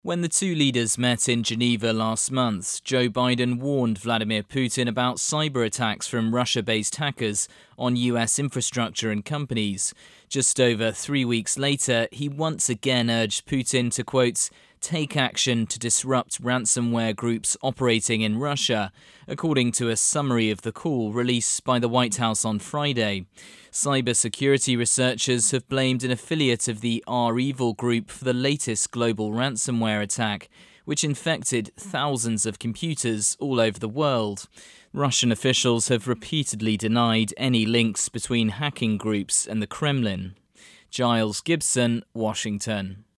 When the two leaders met in Geneva last month, Joe Biden warned Vladimir Putin about cyber attacks from Russia-based hackers on US infrastructure and companies. Just over 3 weeks later, he once again urged Putin to, quote, take action to disrupt ransomware groups operating in Russia, according to a summary of the call released by the White House on Friday. Cybersecurity researchers have blamed an affiliate of the REvil group for the latest global ransomware attack, which infected thousands of computers all over the world. Russian officials have repeatedly denied any links between hacking groups and the Kremlin. Giles Gibson, Washington.